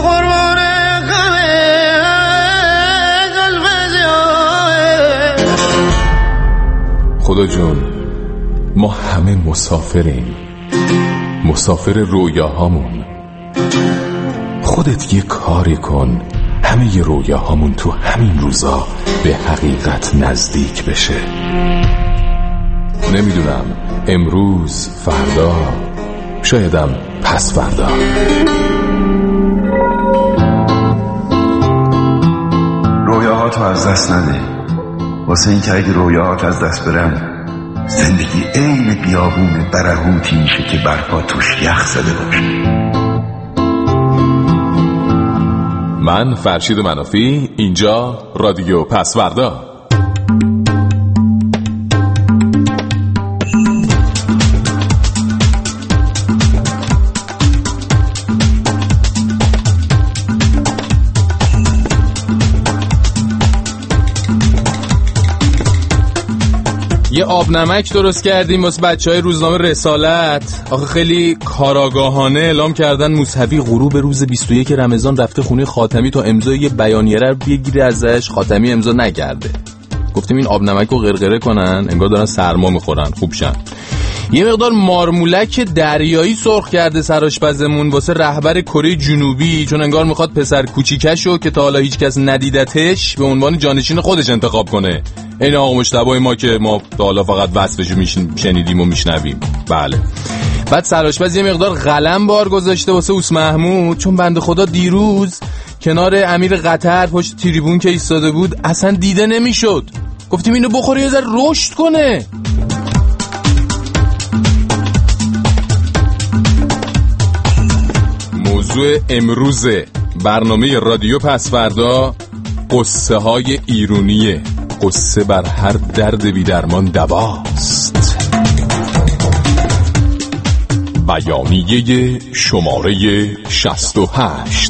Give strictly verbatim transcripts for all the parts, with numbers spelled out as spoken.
قربان قلب جای. خدا جون، ما همه مسافریم، مسافر رویاهامون. خودت یه کاری کن همه رویاهامون تو همین روزا به حقیقت نزدیک بشه. نمیدونم امروز، فردا، شایدم پس فردا. رویاهاتو از دست نده، واسه این که اگه رویاهات از دست برن زندگی عین بیابون برهوتی میشه که برفا توش یخ زده باشه. من فرشید منافی، اینجا رادیو پسوردا. یه آب نمک درست کردیم واسه بچهای روزنامه رسالت. آخه خیلی کاراگاهانه اعلام کردن موسوی غروب روز بیست و یک رمضان رفته خونه خاتمی تا امضای یه بیانیه رو بگیره ازش. خاتمی امضا نکرده. گفتیم این آب نمک رو غرغره کنن، انگار دارن سرما میخورن خوب شن. یه مقدار مارمولک دریایی سرخ کرده سرآشپزمون واسه رهبر کره جنوبی، چون انگار میخواد پسر کوچیکشو که تا حالا هیچ کس ندیدتش به عنوان جانشین خودش انتخاب کنه. این آقا مجتبی ما که ما تا حالا فقط وصفشو میشنیدیم و میشنویم. بله. بعد سرآشپز یه مقدار قلم بار گذاشته واسه اوس محمود، چون بنده خدا دیروز کنار امیر قطر پشت تریبون که ایستاده بود اصلا دیده نمیشد. گفتیم اینو بخوره یه ذره رشد کنه. موضوع امروز برنامه رادیو پسوردا قصه های ایرونیه. قصه بر هر درد بی درمان دواست. بیانیه شماره شصت و هشت.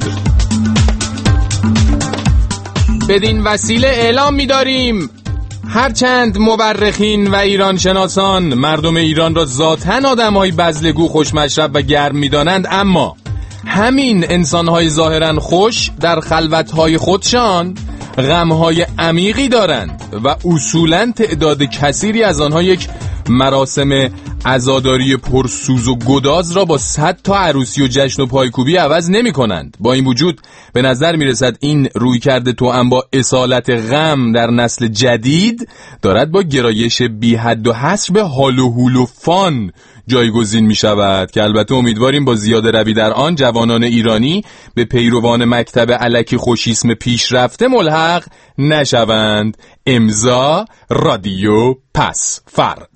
بدین وسیله اعلام می‌داریم هرچند مورخین و ایران شناسان مردم ایران را ذاتاً آدم‌های بزلگو، خوشمشرب و گرم می‌دانند، اما همین انسان‌های ظاهراً خوش در خلوت‌های خودشان غم‌های عمیقی دارند و اصولاً تعداد کثیری از آنها یک مراسم عزاداری پرسوز و گداز را با صد تا عروسی و جشن و پایکوبی عوض نمی کنند. با این وجود به نظر می رسد این روی کرده توأم با اصالت غم در نسل جدید دارد با گرایش بی حد و حصر به حال و هول و فان جایگزین می شود، که البته امیدواریم با زیاده روی در آن جوانان ایرانی به پیروان مکتب الکی خوشیسم پیشرفته ملحق نشوند. امضا رادیو پسوردا.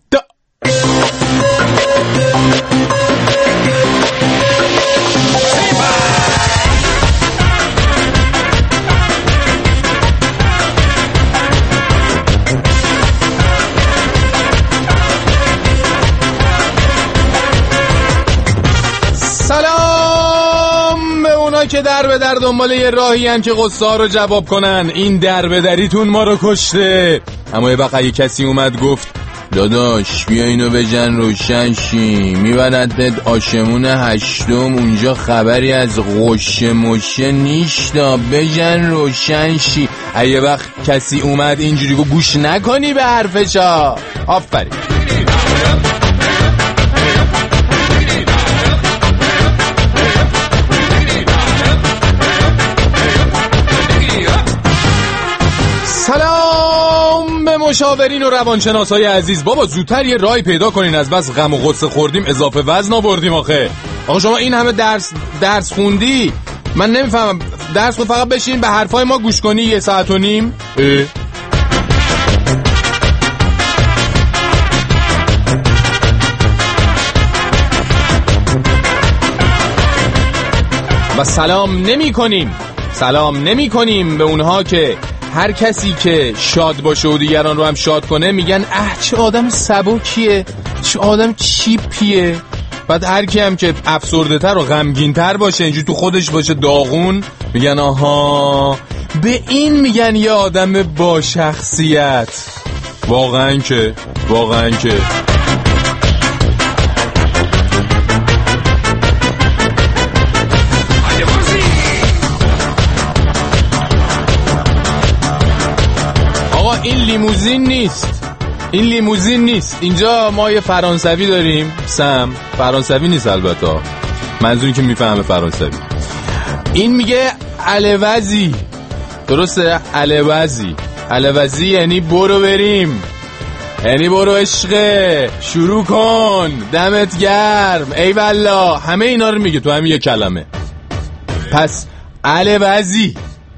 سلام به اونا که در به در دنبال یه راهی هن که قصه ها رو جواب کنن. این در به دریتون ما رو کشته. اما یه وقت یه کسی اومد گفت داداش بیا اینو بجن روشن شی، میبردت آشمون هشتم، اونجا خبری از غشه مشه نیشتا، بجن روشن شی. یه وقت کسی اومد اینجوری گفت گوش نکنی به حرفشا. آفرین. سلام به مشاورین و روانشناسای عزیز. بابا زودتر یه رای پیدا کنین، از بس غم و غصه خوردیم اضافه وزن آوردیم. آخه آقا شما این همه درس درس خوندی، من نمیفهمم. درس خود فقط بشین به حرفای ما گوش کنی یه ساعت و نیم. اه؟ و سلام نمی کنیم سلام نمی کنیم به اونها که هر کسی که شاد باشه و دیگران رو هم شاد کنه میگن اه چه آدم سبکیه، چه آدم چیپیه. بعد هر کی هم که افسرده تر و غمگین تر باشه، اینجوری تو خودش باشه داغون، میگن آها به این میگن یه آدم با شخصیت. واقعا که واقعا که آقا این لیموزین نیست، این لیموزین نیست. اینجا ما یه فرانسوی داریم، سم فرانسوی نیست البته، منظور که میفهمه فرانسوی. این میگه الوزی، درسته؟ الوزی، الوزی یعنی برو بریم، یعنی برو عشقه، شروع کن، دمت گرم، ای والله، همه اینا رو میگه تو همین یه کلمه. پس الوزی.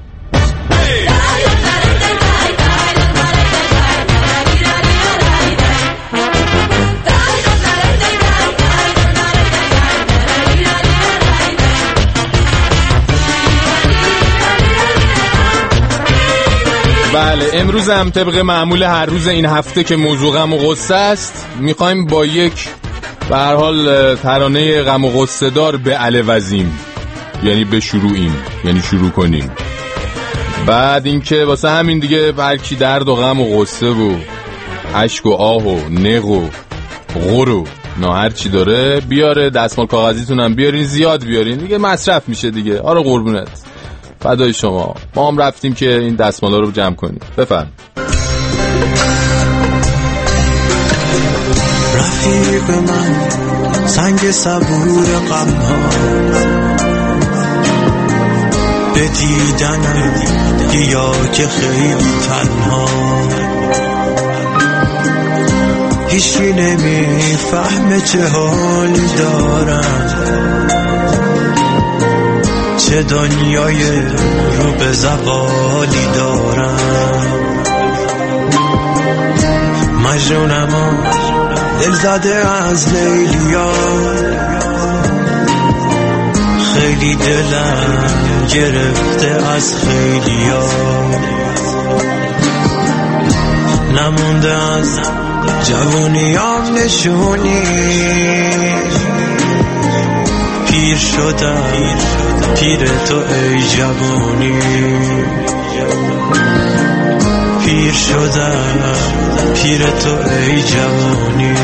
بله امروز هم طبق معمول هر روز این هفته که موضوع غم و غصه است، میخوایم با یک به هر حال ترانه غم و غصه دار به الوزیم، یعنی به شروعیم، یعنی شروع کنیم. بعد اینکه واسه همین دیگه هر کی درد و غم و غصه و اشک و آه و نق و غر و نه هر چی داره بیاره، دستمال کاغذیتون هم بیارین، زیاد بیارین دیگه، مصرف میشه دیگه. آره قربونت، فدای شما. ما هم رفتیم که این دستمالا رو جمع کنیم. بفرم. رفیق من سنگ صبور غم ها، به دیدنم بیا که خیلی تنها، هیچی نمیفهمه چه حالی دارم، چه دنیای رو به زوالی دارم. مجنونم و دل زده از لیلیا، خیلی دلم گرفته از خیلیا، نمونده از جوونیام نشونی، پیر شدم پیر تو ای جوونی، پیر شدم پیر تو ای جوونی.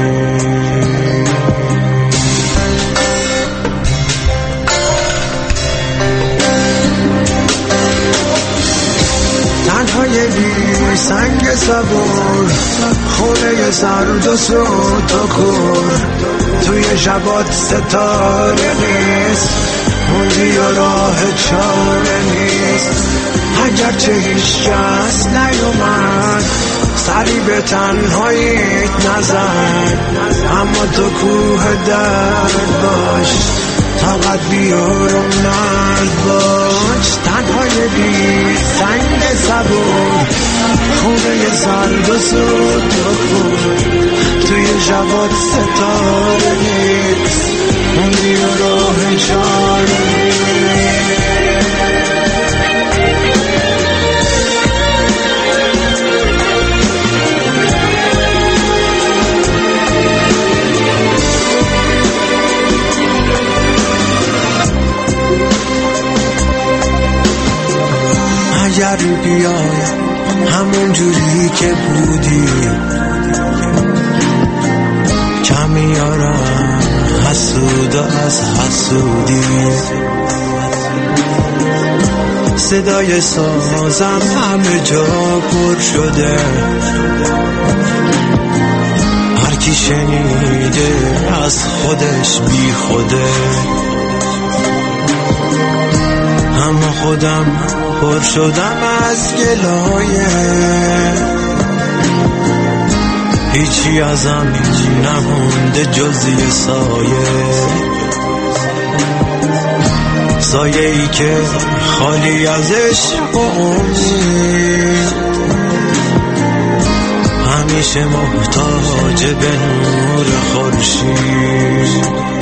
تنهای بی سنگ صبور، خونه سرد و سود و کور، توی شبات ستاره نیست، موندی و راه چاره نیست. اگرچه هیچ کس نیومد سری به تنهاییت نزد، اما تو کوه درد باش، طاقت بیارم مرد باش. تنهای بی سنگ صبور، خونه سرد و سود و کور، توی شبات ستاره نیست، موندی و راه چاره نیست. اگر بیای همون جوری که بودی، کمیارم حسود از حسودی، صدای سازم همه جا پر شده، هر کی شنیده از خودش بی خوده، اما خودم پر شدم از گلایه، هیچی ازم نمونده جز یه سایه، سایه ای که خالی از عشق و امید، همیشه محتاج به نور خورشید،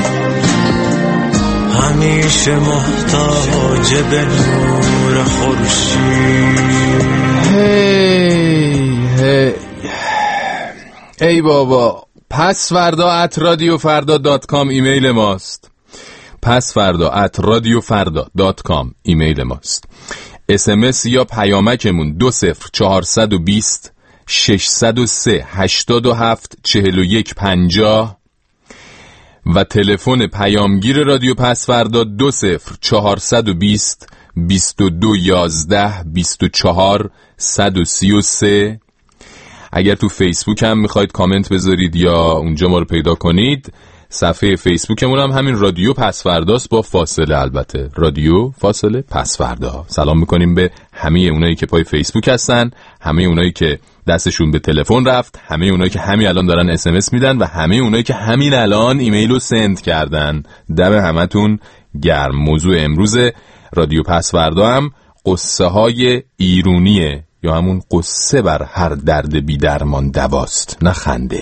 همیشه محتاج به نور خورشید. هی هی ای بابا. پس فردا ات رادیو فردا دات کام ایمیل ماست. پس فردا ات رادیو فردا دات کام ایمیل ماست. اس ام اس یا پیامکمون دو صفر چهارصد و بیست ششصد و سه هشتاد و هفت چهل و یک پنجاه و تلفن پیامگیر رادیو پس فردا دو صفر چهارصد و بیست بیست و دو یازده بیست و چهار صد و سی و سه. اگر تو فیسبوک هم میخواید کامنت بذارید یا اونجا ما رو پیدا کنید، صفحه فیسبوکمون هم همین رادیو پسورداست، با فاصله البته، رادیو فاصله پسوردا. سلام میکنیم به همه اونایی که پای فیسبوک هستن، همه اونایی که دستشون به تلفن رفت، همه اونایی که همین الان دارن اس ام اس میدن و همه اونایی که همین الان ایمیل رو سند کردن. دم همتون گرم. موضوع امروز رادیو پسوردا هم قصه های ایرونیه، یا همون قصه بر هر درد بی درمان دواست، نه خنده.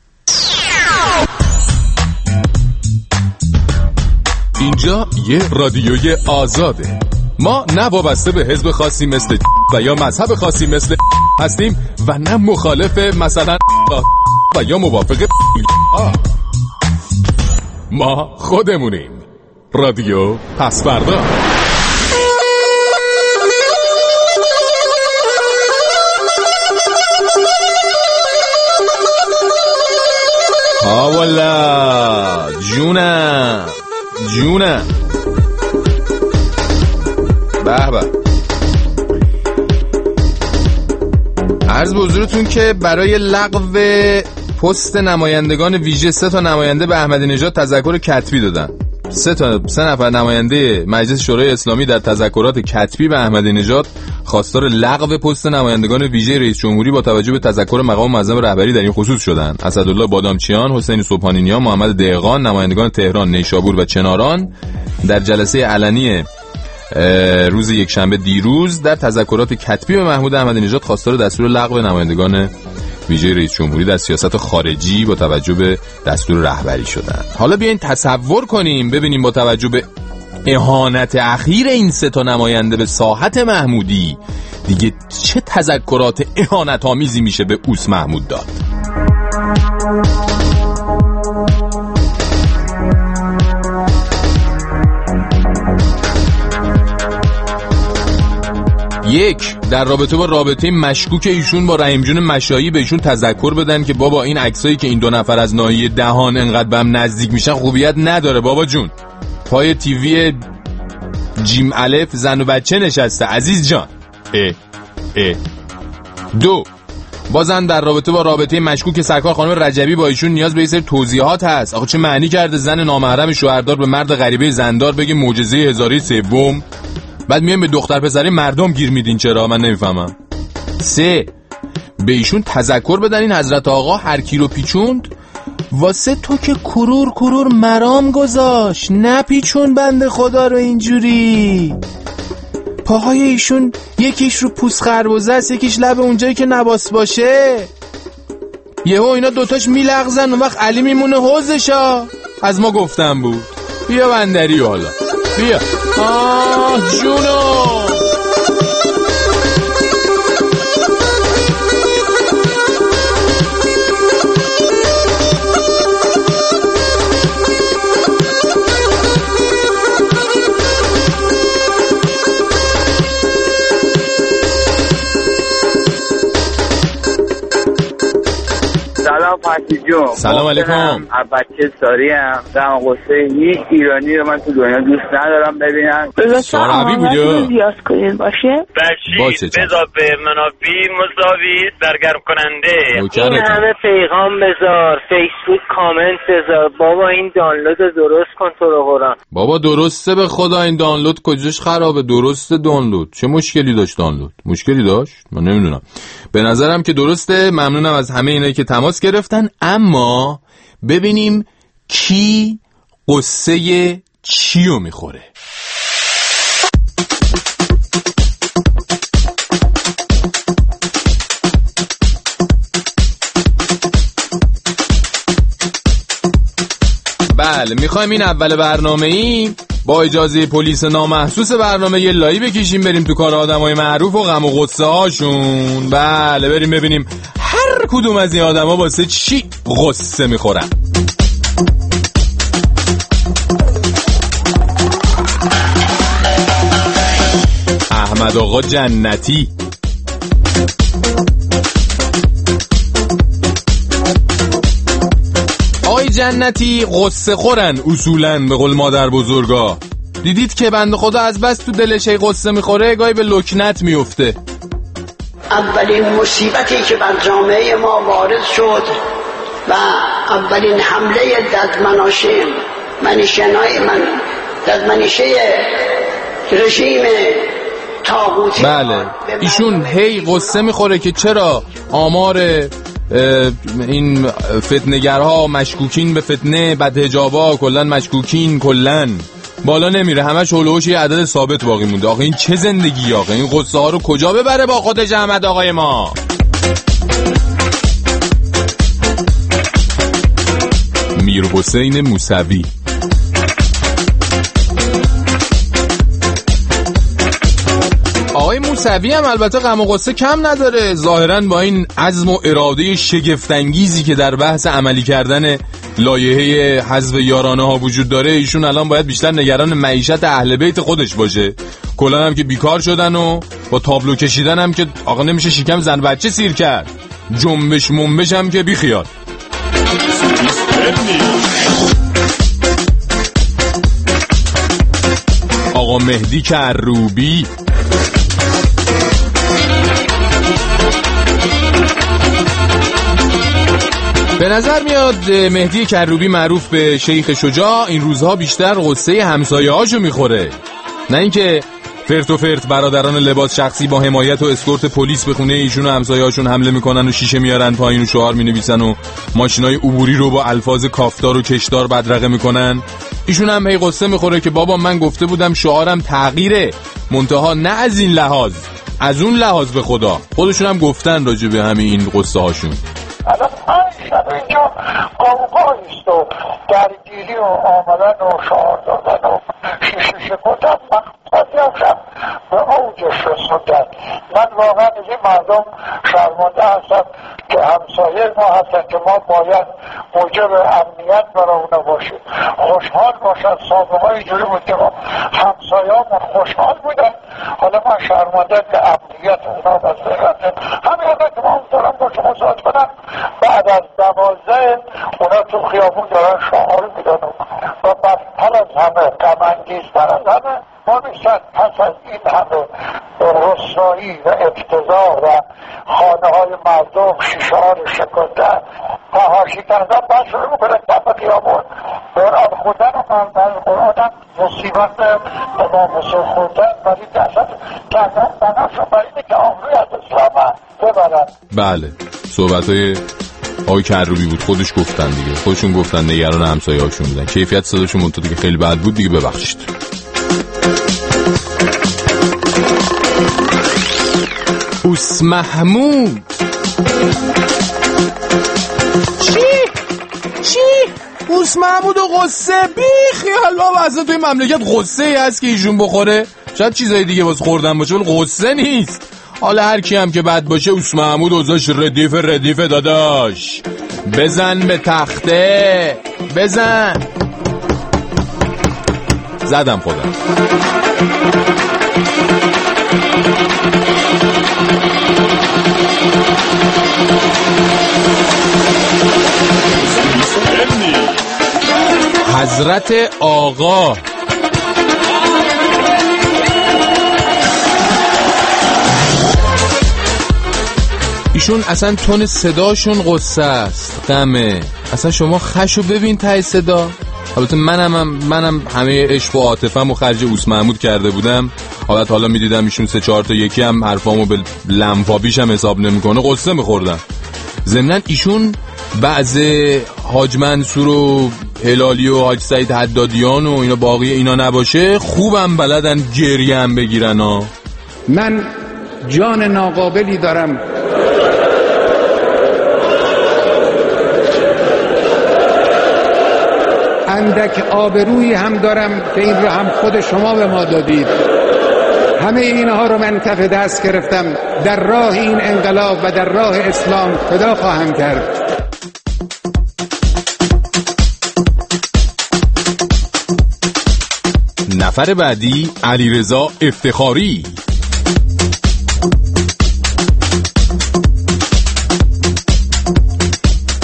اینجا یه رادیوی آزاده. ما نه وابسته به حزب خاصی مثل و یا مذهب خاصی مثل هستیم و نه مخالف مثلا و یا موافق ما خودمونیم. رادیو پسوردا. ها والا جونم جونم به به. عرض به حضورتون که برای لغو پست نمایندگان ویژه سه تا نماینده به احمدی نژاد تذکر کتبی دادن. سه تا سه نفر نماینده مجلس شورای اسلامی در تذکرات کتبی به احمدی نژاد خواستار لغو پست نمایندگان ویژه رئیس جمهوری با توجه به تذکر مقام معظم رهبری در این خصوص شدند. اسدالله بادامچیان، حسین صبحانی-نیا، محمد دهقان، نمایندگان تهران، نیشابور و چناران در جلسه علنی روز یک شنبه دیروز در تذکرات کتبی به محمود احمدی نژاد خواستار دستور لغو نمایندگان ویژه رئیس جمهوری در سیاست خارجی با توجه به دستور رهبری شدند. حالا بیاین تصور کنیم ببینیم با توجه به اهانت اخیر این سه تا نماینده به ساحت محمودی دیگه چه تذکرات اهانت آمیزی میشه به اوس محمود داد. یک، در رابطه با رابطه مشکوک ایشون با رحیم جون مشایی به ایشون تذکر بدن که بابا این عکسایی که این دو نفر از ناحیه دهان انقدر به هم نزدیک میشن خوبیت نداره بابا جون. پای تیوی جیم الف زن و بچه نشسته عزیز جان. اه اه. دو، بازم در رابطه با رابطه مشکوک سرکار خانم رجبی با ایشون نیاز به یه سری توضیحات هست. آخه چه معنی کرده زن نامحرم شوهردار به مرد غریبه زندار بگه معجزه هزاره سوم، بعد میایم به دختر پسری مردم گیر میدین؟ چرا؟ من نمیفهمم. سه، به ایشون تذکر بدن این حضرت آقا هر کی رو پیچوند واسه تو که کرور کرور مرام گذاشت، نه پیچون بنده خدا رو اینجوری. پاهای ایشون یکیش رو پوست خربزه است، یکیش لب اونجایی که نباس باشه. یهو اینا دوتاش میلغزن، اون وقت علی میمونه حوزشا. از ما گفتم بود. بیا بندری حالا بیا. آه جونو سلام فرشید جون. سلام علیکم. بچه ساری هم دم قصه هیچ ایرانی رو من تو دنیا دوست ندارم ببینم. سارابی بوده زیاد کنید باشه بشید بذار به منافی مساوی سرگرم کننده. این همه پیغام بذار، فیسبوک کامنت بذار. بابا این دانلود درست کن تو رو قرآن. بابا درسته به خدا این دانلود کجاش خرابه؟ درسته دانلود. چه مشکلی داشت دانلود؟ مشکلی داشت؟ من نمیدونم. به نظرم که درسته. ممنونم از همه اینایی که تماس گرفتن. اما ببینیم کی قصه چیو میخوره. بله میخوایم این اول برنامه ای با اجازه پلیس نامحسوس برنامه یه لایی بکشیم بریم تو کار آدمای معروف و غم و غصه هاشون. بله بریم ببینیم هر کدوم از این آدم ها واسه چی غصه میخورن. احمد آقا جنتی. آقای جنتی غصه خورن اصولاً به قول مادر بزرگا. دیدید که بنده خدا از بس تو دلش ای قصه میخوره گاهی به لکنت میفته. اولین مصیبتی که بر جامعه ما وارد شد و اولین حمله ددمناشه منشنای من ددمنشه رژیم طاغوتی. بله ایشون هی قصه میخوره که چرا آمار این فتنگرها مشکوکین به فتنه بدحجابا کلن مشکوکین کلن بالا نمیره، همش هلوش یه عدد ثابت باقی مونده. آخه این چه زندگی آخه؟ این قصه ها رو کجا ببره با خودش احمد آقای ما؟ میر حسین موسوی آقای موسوی هم البته غم و غصه کم نداره، ظاهراً با این عزم و اراده شگفت‌انگیزی که در بحث عملی کردن لایحه حذف یارانه ها وجود داره، ایشون الان باید بیشتر نگران معیشت اهل بیت خودش باشه. کلا هم که بیکار شدن و با تابلو کشیدن هم که آقا نمیشه شکم زن بچه سیر کرد، جنبش منبش هم که بیخیال. آقا مهدی کروبی به نظر میاد مهدی کروبی معروف به شیخ شجاع این روزها بیشتر قصه همسایه هاشو میخوره، نه اینکه فرت و فرت برادران لباس شخصی با حمایت و اسکورت پلیس به خونه ایشون و همسایه هاشون حمله میکنن و شیشه میارن پایین و شعار مینویسن و ماشینای عبوری رو با الفاظ کافتار و کشدار بدرقه میکنن. ایشون هم هی قصه میخوره که بابا من گفته بودم شعارم تغییره، منتها نه از این لحاظ، از اون لحاظ به خدا. خودشون هم گفتن راجع به همین این قصه هاشون. الان پنج شب اینجا قوقاییست و درگیری و آمدن و شعار دادن و شیشه شکردن مقصدی هم به اوجش رسوندن. من واقعا از این مردم شرمنده هستم که همسایه ما هستن که ما باید موجب امنیت برای اونا باشیم، خوشحال باشن. سابقه های جوری بود که ما همسایه همون خوشحال بودن، حالا من شرمنده که امنیت اونا بزرگنده. همین حالا که ما هم دارم با شما ساعت کنم بعد از دوازده اونا تو خیابون دارن شعار میدن و بدتر از همه غم‌انگیزتر از همه ما میشن پس از این همه رسوایی و افتضاح و خانه های مردم شیشه ها رو شکندن فحاشی کردن بعد شروع میکنن کف خیابون قرآن خوندن و مردن قرآن هم مصیبت امام حسین خوندن برای دست کردن بناشون برای اینه که آمروی از اسلام ببرن. بله صحبت های آقای کروبی بود، خودش گفتن دیگه، خودشون گفتن نگران همسایه هاشون بودن. کیفیت صداشون منطقه دیگه خیلی بد بود دیگه، ببخشید. اوس محمود چی؟ چی؟ اوس محمود و غصه بی خیال بابا، اصلا توی مملکت غصه ای هست که ایشون بخوره؟ شاید چیزای دیگه واسه خوردن باشه ولی غصه نیست. حالا هر کی هم که بد باشه اوس محمود اوزاش ردیف ردیف داداش. بزن به تخته بزن. زدم خودم. حضرت آقا ایشون اصلا تون صداشون قصه است، غمه. اصلا شما خشو ببین ته صدا. البته منم منم همه عشق و عاطفه‌مو خرج اوس محمود کرده بودم. حالت حالا میدیدم ایشون سه چهار تا یکی هم حرفامو به لنفابیش هم حساب نمیکنه، قصه میخوردم. ضمناً ایشون بعض حاج منصور و هلالی و حاج سعید حدادیان و اینا باقی اینا نباشه خوبم بلدن گریه هم بگیرن ها. من جان ناقابلی دارم اندک آبرویی هم دارم که این رو هم خود شما به ما دادید. همه اینها رو من کف دست گرفتم، در راه این انقلاب و در راه اسلام فدا خواهم کرد. نفر بعدی علیرضا افتخاری.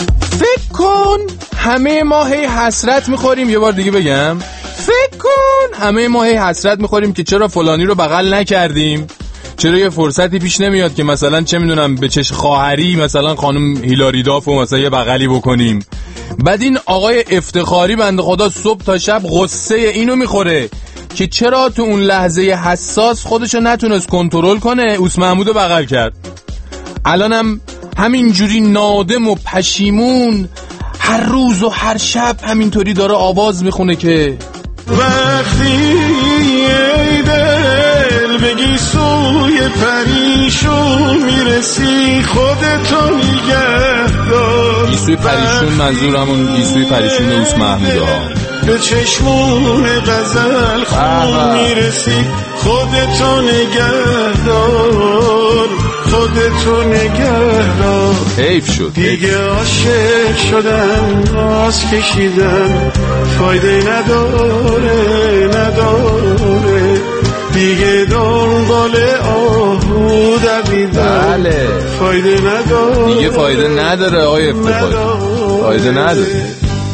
فکر کن همه ما هی حسرت میخوریم، یه بار دیگه بگم، فکر کن همه ما هی حسرت میخوریم که چرا فلانی رو بغل نکردیم، چرا یه فرصتی پیش نمیاد که مثلا چه میدونم به چش خواهری مثلا خانم هیلاری داف و مثلا یه بغلی بکنیم. بعد این آقای افتخاری بنده خدا صبح تا شب غصه اینو میخوره که چرا تو اون لحظه حساس خودشو نتونست کنترل کنه، اوس محمودو بغل کرد. الانم همینجوری نادم و پشیمون هر روز و هر شب همینطوری داره آواز میخونه که وقتی ای دل بگی سوی پریشون میرسی خودتو نگه دار. گیسوی پریشون منظور همون گیسوی پریشون اوس محموده ها. به چشمون غزل خون میرسی خودتو نگه دار، خودتو نگه دار. حیف شد دیگه عاشق شدم ناز کشیدم فایده نداره نداره، دیگه دنبال آهو دویدم بله فایده نداره، دیگه فایده نداره آقای افتخاری، فایده نداره.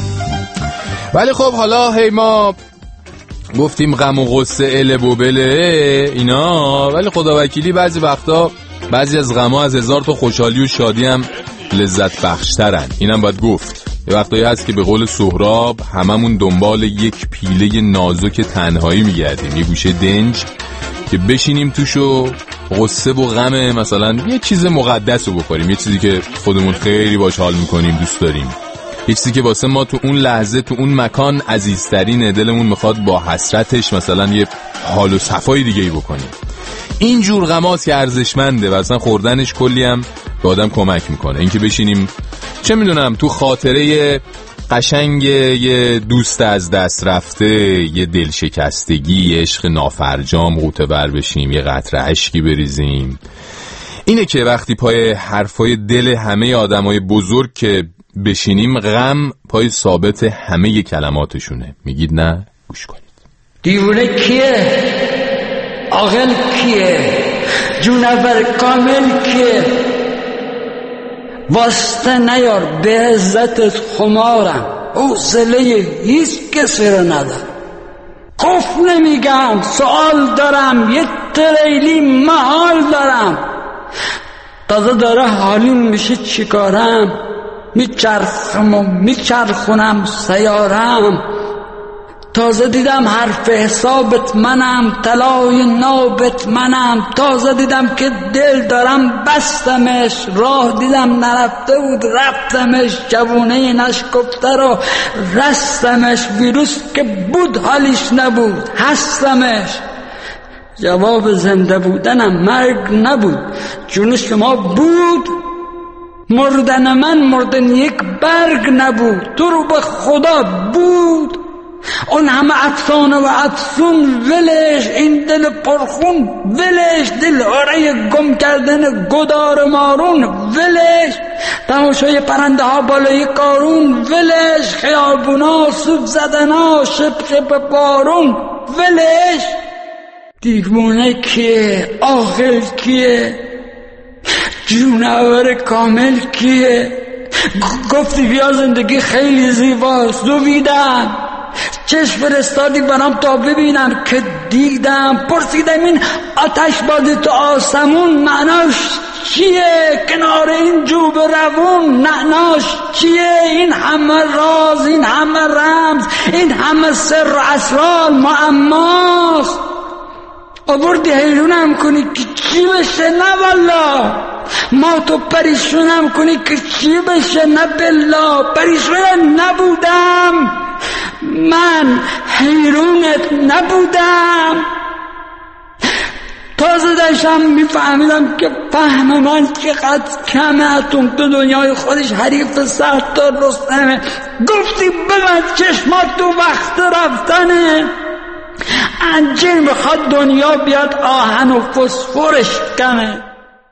ولی خب حالا هی ما گفتیم غم و غصه اله بوبله اینا، ولی خدا وکیلی بعضی وقتا بعضی از غم‌ها از هزار تا خوشحالی و شادی هم لذت بخشترن. اینم باید گفت. یه وقتایی هست که به قول سهراب هممون دنبال یک پیله نازک تنهایی میگردیم، یه گوشه دنج که بشینیم توش و غصه و غم مثلا یه چیز مقدس رو بخوریم، یه چیزی که خودمون خیلی باش حال میکنیم، دوست داریم، یه چیزی که واسه ما تو اون لحظه تو اون مکان عزیزترین، دلمون میخواد با حسرتش مثلا یه حال و صفای دیگه ای بکنیم. این جور غماست که ارزشمنده و اصلا خوردنش کلی هم به آدم کمک میکنه. اینکه بشینیم چه میدونم تو خاطره قشنگ یه دوست از دست رفته، یه دل شکستگی، یه عشق نافرجام غوطه بر بشیم، یه قطره اشکی بریزیم. اینه که وقتی پای حرفای دل همه آدمای بزرگ که بشینیم، غم پای ثابت همه کلماتشونه. میگید نه؟ گوش کنید. دیوونه کیه؟ عاقل کیه؟ جونور کامل کیه؟ واسطه نیار به عزتت خمارم، حوصله هیچ کسی رو ندارم. کف نمیگم، سوال دارم، یه تریلی محال دارم. تازه داره حالیم میشه چیکارم؟ میچرخم و میچرخونم سیارم. تازه دیدم حرف حسابت منم، طلای نابت منم. تازه دیدم که دل دارم بستمش، راه دیدم نرفته بود رفتمش. جوونه نشکفته رو رستمش، ویروس که بود حالیش نبود هستمش. جواب زنده بودنم مرگ نبود، جون شما بود. مردن من مردن یک برگ نبود، تو رو به خدا بود. اون همه افسانه و افسون ولش، این دل پرخون ولش، دل آره گم کردن گدار مارون ولش، تماشای پرنده ها بالای کارون ولش، خیابونا سوب زدنا شپ شپ بارون ولش. دیوونه کیه؟ عاقل کیه؟ جونور کامل کیه؟ گفتی بیا زندگی خیلی زیباست، دویدم چشم فرستادی برام تا ببینم که دیدم. پرسیدم این آتش بازی تو آسمون معناش چیه؟ کنار این جوب روون معناش چیه؟ این همه راز، این همه رمز، این همه سر و اسرار معماست. آوردی حیرونم کنی که چی بشه؟ نه والله. ما تو پریشونم کنی که چی بشه؟ نه بالله. پریشون نبودم، من حیرونت نبودم. تازه داشتم میفهمیدم که فهم من چقدر کمه، تو تو دنیای خودش حریف سخت تا رستمه. گفتی ببند چشمات تو وقت رفتنه، انجیر میخواد دنیا بیاد آهن و فسفرش کمه.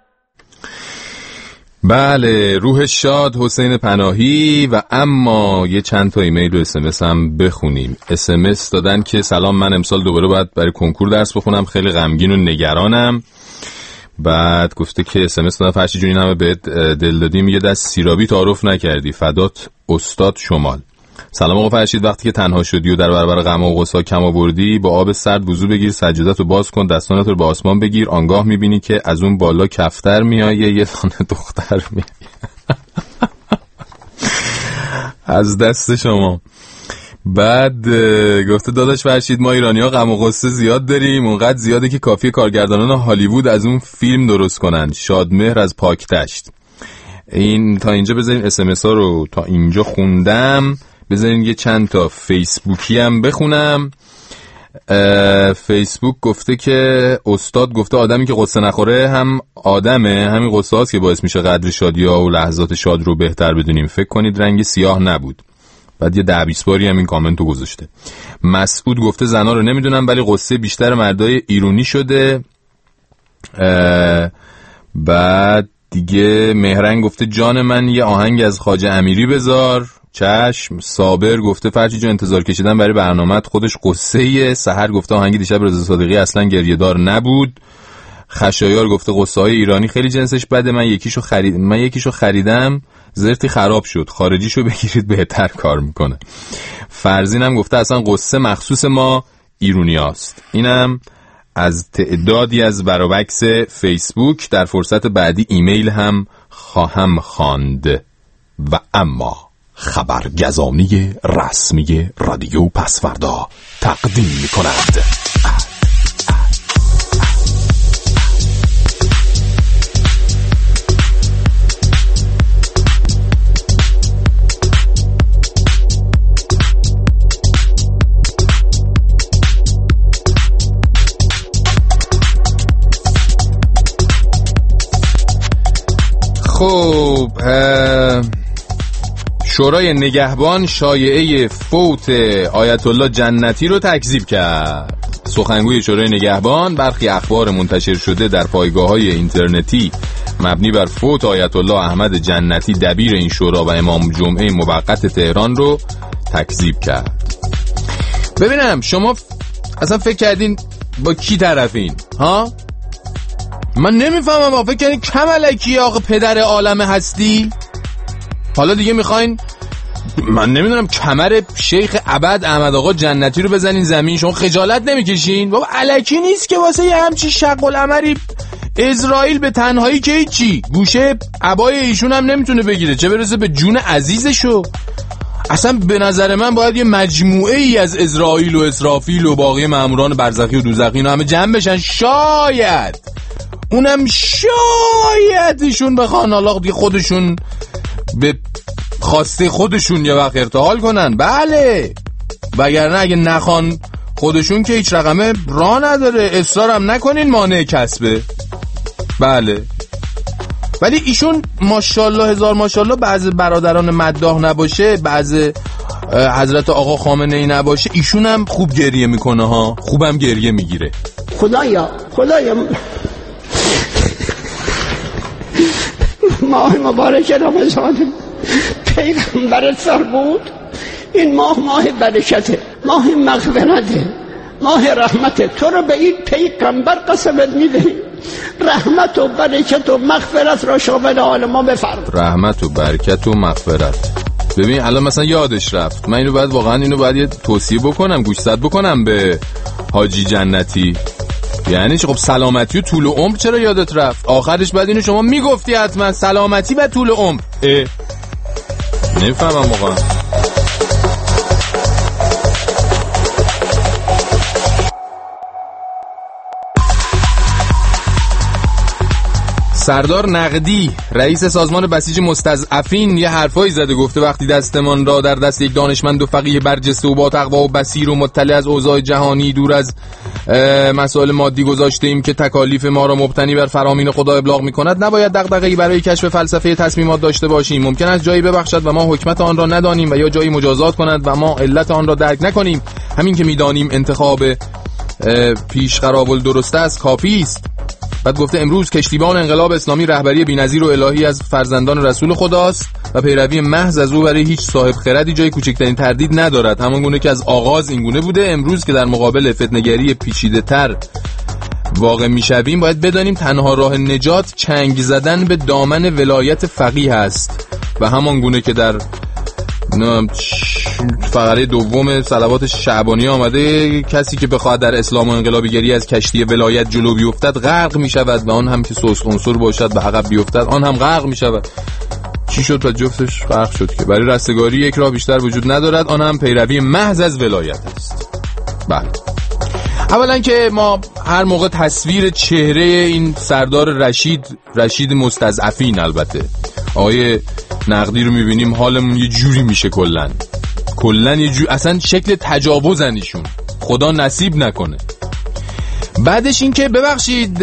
بله، روح شاد حسین پناهی. و اما یه چند تا ایمیل و اسمس هم بخونیم. اسمس دادن که سلام، من امسال دوباره باید برای کنکور درس بخونم، خیلی غمگین و نگرانم. بعد گفته که اسمس دادن فرشی جون این همه بهت دل دادیم، یه دست سیرابی تعارف نکردی، فدات استاد شمال. سلام آقا فرشید، وقتی که تنها شدی و در برابر غم و غصه کم آوردی، با آب سرد وضو بگیر، سجادت رو باز کن، دستانت رو به آسمان بگیر، آنگاه میبینی که از اون بالا کفتر میایه، یه دانه دختر میایه. از دست شما. بعد گفته داداش فرشید ما ایرانی ها غم و غصه زیاد داریم، اونقدر زیاده که کافیه کارگردانان هالیوود از اون فیلم درست کنن. شادمهر از پاکدشت. این تا اینجا بذارین اس ام اس ها رو تا اینجا خوندم، بذارین یه چند تا فیسبوکی هم بخونم. فیسبوک گفته که استاد گفته آدمی که قصه نخوره هم آدمه، همین قصه هاست که باعث میشه قدر شادی ها و لحظات شاد رو بهتر بدونیم. فکر کنید رنگ سیاه نبود. بعد یه ده بیست باری هم این کامنتو گذاشته. مسعود گفته زنا رو نمیدونم ولی قصه بیشتر مردای ایرونی شده. بعد دیگه مهرنگ گفته جان من یه آهنگ از خواجه امیری بذار. چشم. صابر گفته فرچی جو انتظار کشیدن برای برنامه‌ات خودش قصه‌ایه. سحر گفته آهنگ دیشب رضا صادقی اصلا گریه‌دار نبود. خشایار گفته قصه های ایرانی خیلی جنسش بده، من یکیشو خرید من یکیشو خریدم زرتی خراب شد، خارجیشو بگیرید بهتر کار میکنه. فرزین هم گفته اصلا قصه مخصوص ما ایرونیاست. اینم از تعدادی از برابکس فیسبوک. در فرصت بعدی ایمیل هم خواهم خواند. و اما خبرگزانی رسمی رادیو پسوردا تقدیم میکند. خب شورای نگهبان شایعه فوت آیت الله جنتی رو تکذیب کرد. سخنگوی شورای نگهبان برخی اخبار منتشر شده در پایگاه‌های اینترنتی مبنی بر فوت آیت الله احمد جنتی دبیر این شورا و امام جمعه موقت تهران رو تکذیب کرد. ببینم شما اصلا فکر کردین با کی طرفین ها؟ من نمیفهمم. آقا فکر کردین کمالکی آقا پدر عالم هستی؟ حالا دیگه میخواین من نمیدونم کمر شیخ ابد احمد آقا جنتی رو بزنین زمین؟ شما خجالت نمیکشین؟ بابا الکی نیست که واسه یه همچی شق العمری اسرائیل به تنهایی که چی گوشه عبای ایشون هم نمیتونه بگیره، چه برسه به جون عزیزشو. اصلا به نظر من باید یه مجموعه ای از اسرائیل و اسرافیل و باقی ماموران برزخی و دوزخی اینا همه جمع بشن، شاید اونم شاید ایشون بخوان حالا دیگه خودشون به خواسته خودشون یه وقت ارتحال کنن. بله، وگرنه اگه نخوان خودشون که هیچ رقمه راه نداره. اصرارم نکنین مانع کسبه. بله، ولی ایشون ماشاءالله هزار ماشاءالله بعض برادران مداح نباشه، بعض حضرت آقا خامنه ای نباشه، ایشون هم خوب گریه میکنه ها، خوبم گریه میگیره. خدایا خدایا ماه مبارک رمضان پیغمبرت فرمود این ماه ماه برکته، ماه مغفرته، ماه رحمته. تو رو به این پیغمبر قسمت میدهی رحمت و برکت و مغفرت را شامل حال ما بفرما. رحمت و برکت و مغفرت. ببین الان مثلا یادش رفت، من اینو باید واقعا اینو باید یه توصیه بکنم، گوشزد بکنم به حاجی جنتی. یعنی چه؟ خب سلامتی و طول عمر چرا یادت رفت؟ آخرش بعد اینو شما میگفتی حتما، سلامتی و طول عمر. اه نمیفهمم واقعا. سردار نقدی رئیس سازمان بسیج مستضعفین یه حرفایی زده، گفته وقتی دستمان را در دست یک دانشمند و فقیه برجسته و با تقوا و بصیر و مطلع از اوضاع جهانی دور از مسائل مادی گذاشته ایم که تکالیف ما را مبتنی بر فرامین خدا ابلاغ می‌کند، نباید دغدغه‌ای برای کشف فلسفه تصمیمات داشته باشیم. ممکن است جایی ببخشد و ما حکمت آن را ندانیم و یا جایی مجازات کند و ما علت آن را درک نکنیم. همین که می‌دانیم انتخاب پیش قراول درست است کافی است. بعد گفته امروز کشتیبان انقلاب اسلامی رهبری بی‌نظیر و الهی از فرزندان رسول خداست و پیروی محض از او برای هیچ صاحب خردی جای کوچکترین تردید ندارد. همان گونه که از آغاز این گونه بوده، امروز که در مقابل فتنه‌گری پیچیده‌تر واقع می‌شویم باید بدانیم تنها راه نجات چنگ زدن به دامن ولایت فقیه است و همان گونه که در اینا فقره دوم صلوات شعبانی آمده کسی که بخواهد در اسلام و انقلابیگری از کشتی ولایت جلو بیفتد غرق می شود و آن هم که سست عنصر باشد و عقب بیفتد آن هم غرق می شود. چی شد پس جفتش غرق شد که برای رستگاری یک راه بیشتر وجود ندارد، آن هم پیروی محض از ولایت است. بله، اولا که ما هر موقع تصویر چهره این سردار رشید رشید مستضعفین البته آقای نقدی رو میبینیم حالمون یه جوری میشه، کلن کلن یه جوری، اصلا شکل تجاوزن ایشون، خدا نصیب نکنه. بعدش این که ببخشید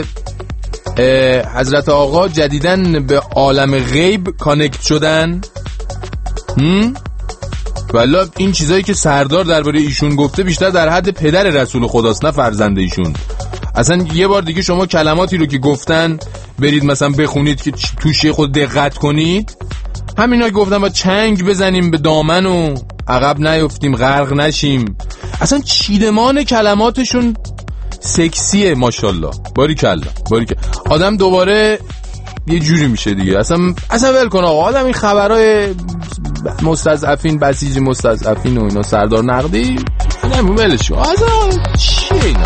حضرت آقا جدیدن به عالم غیب کانکت شدن. هم؟ والا این چیزایی که سردار درباره ایشون گفته بیشتر در حد پدر رسول خداست نه فرزند ایشون. اصلا یه بار دیگه شما کلماتی رو که گفتن برید مثلا بخونید که توش خود دقت کنید. همینا گفتن با چنگ بزنیم به دامن و عقب نیفتیم غرق نشیم. اصلا چیدمان کلماتشون سکسیه ماشاءالله. باریکلا باریکلا. آدم دوباره یه جوری میشه دیگه. اصلا اصلا ول کن آقا، آدم این خبرای مستضعفین بسیج مستضعفین و اینا سردار نقدی آدم ولش کن. اصلا چیه اینا؟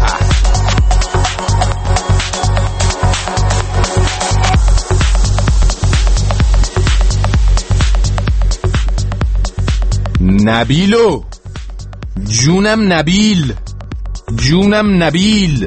نبیلو جونم نبیل جونم نبیل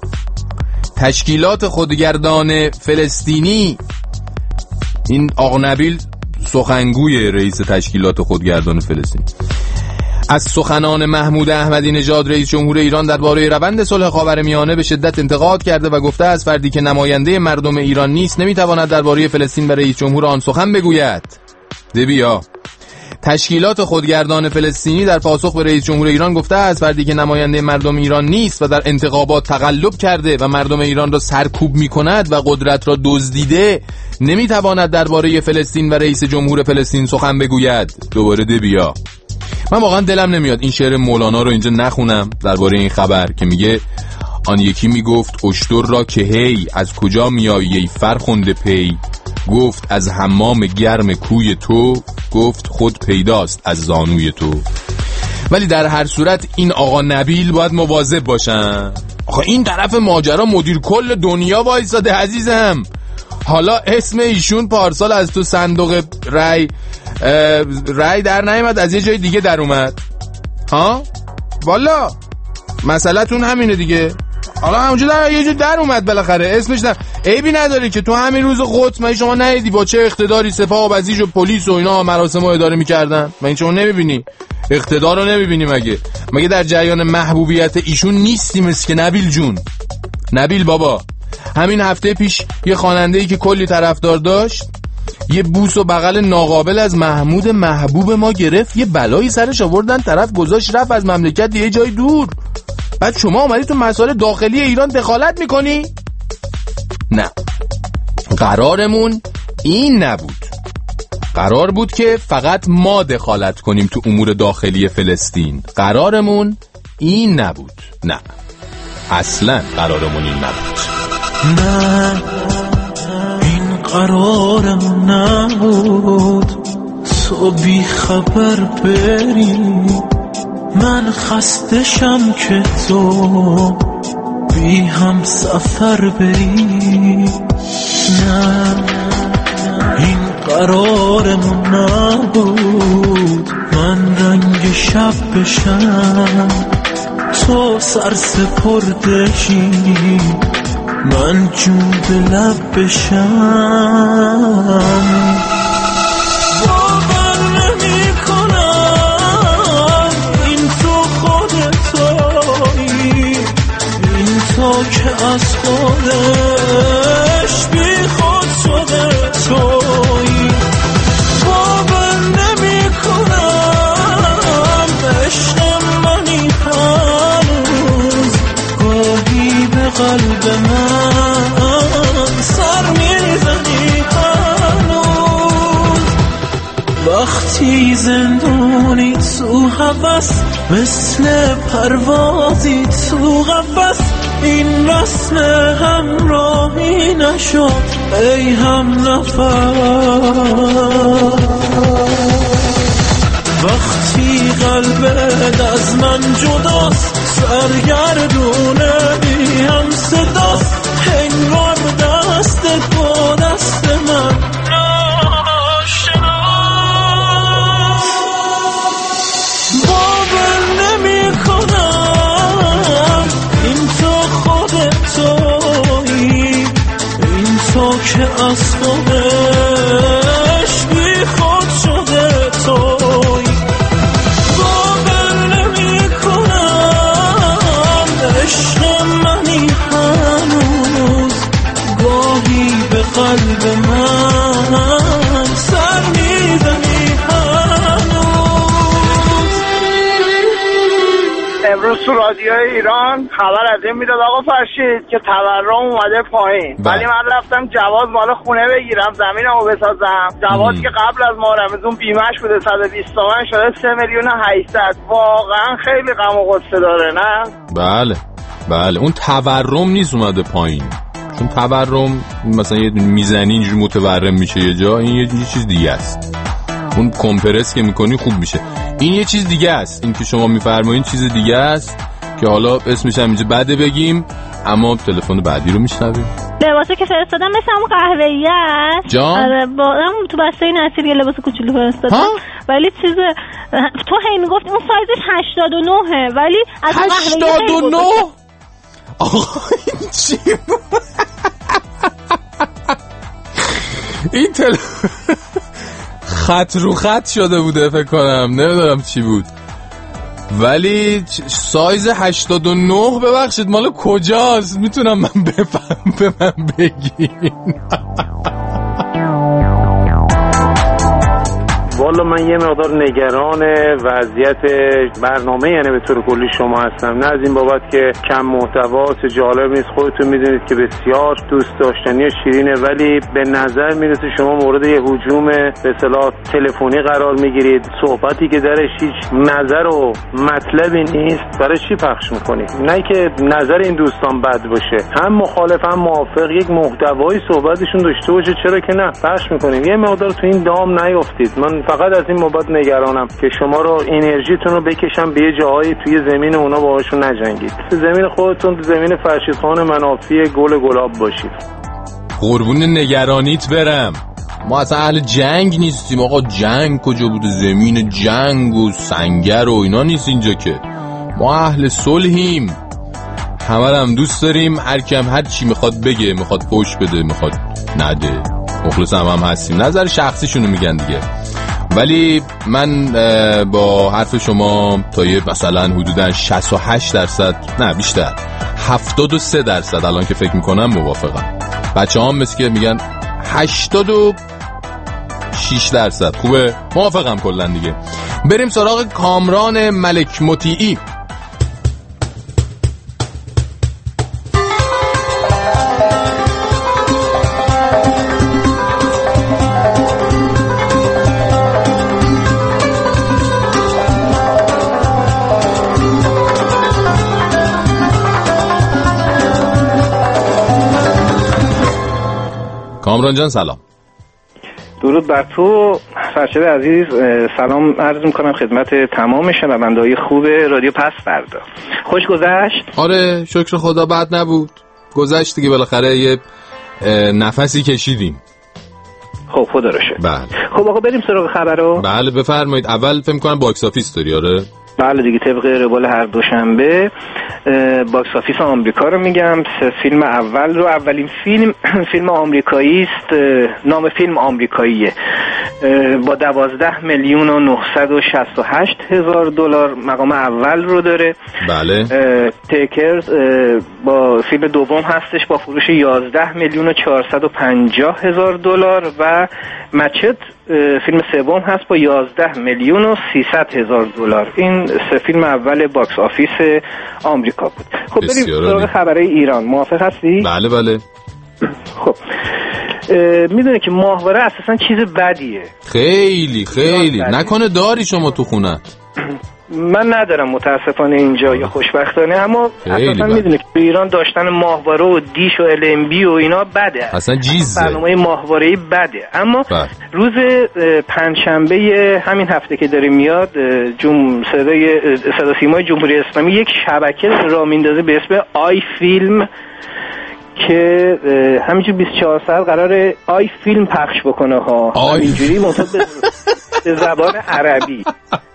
تشکیلات خودگردان فلسطینی. این آقا نبیل سخنگوی رئیس تشکیلات خودگردان فلسطین از سخنان محمود احمدی نژاد رئیس جمهور ایران درباره روند صلح خاورمیانه به شدت انتقاد کرده و گفته است فردی که نماینده مردم ایران نیست نمیتواند درباره فلسطین و رئیس جمهور آن سخن بگوید. دبیا تشکیلات خودگردان فلسطینی در پاسخ به رئیس جمهور ایران گفته است فردی که نماینده مردم ایران نیست و در انتخابات تقلب کرده و مردم ایران را سرکوب می‌کند و قدرت را دزدیده نمی‌تواند درباره فلسطین و رئیس جمهور فلسطین سخن بگوید. دوباره دبیا. من واقعا دلم نمیاد این شعر مولانا رو اینجا نخونم درباره این خبر که میگه آن یکی میگفت اشتر را که هی از کجا میایی ای فرخنده پی، گفت از حمام گرم کوی تو، گفت خود پیداست از زانوی تو. ولی در هر صورت این آقا نبیل باید مواظب باشن. آقا این طرف ماجرا مدیر کل دنیا وایساده عزیزم. حالا اسم ایشون پارسال از تو صندوق رای رای در نیامد، از یه جای دیگه در اومد. ها والا مسئله‌تون همینه دیگه. حالا همونجا در یه جور در اومد بالاخره اسمش در عیبی نداره که تو همین روز قدس من شما ندیدی با چه اقتداری سپاه و بسیج و پلیس و اینا مراسمو اداره می‌کردن؟ من شما نمی‌بینی اقتدار رو نمی‌بینی؟ مگه مگه در جریان محبوبیت ایشون نیستی مثل که نبیل جون؟ نبیل بابا همین هفته پیش یه خواننده‌ای که کلی طرفدار داشت یه بوس و بغل ناقابل از محمود محبوب ما گرفت، یه بلایی سرش آوردن، طرف گذاشت رفت از مملکت یه جای دور. بعد شما اومدی تو مسائل داخلی ایران دخالت میکنی؟ نه، قرارمون این نبود. قرار بود که فقط ما دخالت کنیم تو امور داخلی فلسطین. قرارمون این نبود. نه اصلا قرارمون این نبود. نه این قرارمون نبود تو بی خبر بری، من خستشم که تو بی هم سفر بری. نه این قرارمون نبود من رنگ شب بشم تو سر سپردشی، من جون به لب بشم. که از خودش بی خود شده تویی، باور نمی کنم عشق منی هنوز، گاهی به قلب من سر میزنی هنوز. وقتی زندونی تو هوس مثل پروازی تو قفس، این رسم همراهی نشد ای هم نفس. وقتی قلبت از من جداست سرگردونه بی هم صداست انگار دستت با دست من ناشناست باور نمی کنم این تو خودت تویی این تو که از خودش بی خود شده تویی باور نمی کنم عشق منی هنوز گاهی به قلب من سر میزنی هنوز. امروز تو رادیوی ایران خبر از این میداد آقا فرشید که تورم اومده پایین، ولی من رفتم جواز مال خونه بگیرم زمینمو بسازم، جواز که قبل از ماه رمضان بیمش بوده صد و بیست تومن شده سه میلیون و هشتصد. واقعا خیلی غم و غصه داره نه؟ بله بله اون تورم نیست اومده پایین، چون تورم مثلا یه میزنی اینجوری متورم میشه یه جا، این یه چیز دیگه است. اون کمپرس که میکنی خوب میشه، این یه چیز دیگه است. این که شما میفرمایین چیز دیگه است که حالا اسمش هم اینجا بعده بگیم، اما تلفن بعدی رو میشنویم. لباسه که فرستادم مثل همون قهوه‌ای است. جان آره با همون تو بسته نصیر یه لباس کوچولو فرستادم، ولی چیز تو هی میگفت اون سایزش هشتاد و نه ولی از هشتاد و نه آقا این چی این تلفن خط رو خط شده بوده فکر کنم، نمیدونم چی بود، ولی سایز هشتاد و نه ببخشید مال کجاست؟ میتونم من بفهم به من بگین؟ والا من یه مقدار نگران وضعیت برنامه یعنی به طور کلی شما هستم، نه از این بابت که کم محتواست جالب نیست، خودتون میدونید که بسیار دوست داشتنی و شیرینه، ولی به نظر میرسه شما مورد یه هجوم به اصطلاح تلفنی قرار میگیرید، صحبتی که درش هیچ نظر و مطلبی نیست برای چی پخش میکنید؟ نه که نظر این دوستان بد باشه، هم مخالف هم موافق یک محتوای صحبتشون داشته باشه، چرا که نه پخش میکنیم. یه مقدار تو این دام نیافتید، من فقط از این بابت نگرانم که شما رو انرژیتون رو بکشم به یه جاهایی توی زمین اونا باهاشون نجنگید، تو زمین خودتون تو زمین فرشید خان منافی گل گلاب باشید. قربون نگرانیت برم، ما اصلا اهل جنگ نیستیم آقا، جنگ کجا بوده؟ زمین جنگ و سنگر و اینا نیست اینجا که، ما اهل صلحیم، همه هم دوست داریم، هر کم هر چی میخواد بگه، میخواد پوش بده میخواد نده، مخلص هم هم هستیم، نظر شخصیشونو میگن دیگه. ولی من با حرف شما تا یه مثلا حدودا شصت و هشت درصد نه بیشتر هفتاد و سه درصد الان که فکر میکنم موافقم. بچه هم مثل که میگن هشتاد و شش درصد خوبه، موافقم کلا دیگه. بریم سراغ کامران ملک مطیعی. کامران جان سلام. درود بر تو فرشید عزیز، سلام عرض میکنم خدمت تمام شنونده‌های خوب رادیو پس فردا. خوش گذشت؟ آره شکر خدا بد نبود، گذشت دیگه، بالاخره یه نفسی کشیدیم. خب خدا رو شکر. بله. خب آقا بریم سراغ خبرو. بله بفرمایید. اول فکر کنم باکس آفیس داری؟ آره بله دیگه، طبق روال هر دوشنبه باکس آفیس آمریکا رو میگم. فیلم اول رو، اولین فیلم فیلم آمریکایی است، نام فیلم آمریکاییه، با دوازده میلیون و نهصد و شصت و هشت هزار دلار مقام اول رو داره. بله. تیکرز با فیلم دوم هستش با فروش یازده میلیون و چهارصد و پنجاه هزار دلار و مچت فیلم سوم هست با یازده میلیون و سیصد هزار دلار. این سه فیلم اول باکس آفیس آمریکا بود. خب بریم سراغ خبرهای ایران. موافق هستی؟ بله بله. خب میدونه که ماهواره اساسا چیز بدیه. خیلی خیلی. نکنه داری شما تو خونه؟ من ندارم متاسفانه اینجا یا خوشبختانه، اما اصلا میدونی که ایران داشتن ماهواره و دیش و ال ام بی و اینا بده، اصلا جیزه، برنامه ماهواره‌ای بده. اما بله. روز پنجشنبه همین هفته که داره میاد جم صدای صدا سیمای جمهوری اسلامی یک شبکه راه میندازه به اسم آی فیلم که همینجور بیست و چهار ساعت قراره آی فیلم پخش بکنه ها، اینجوری منتها به زبان عربی.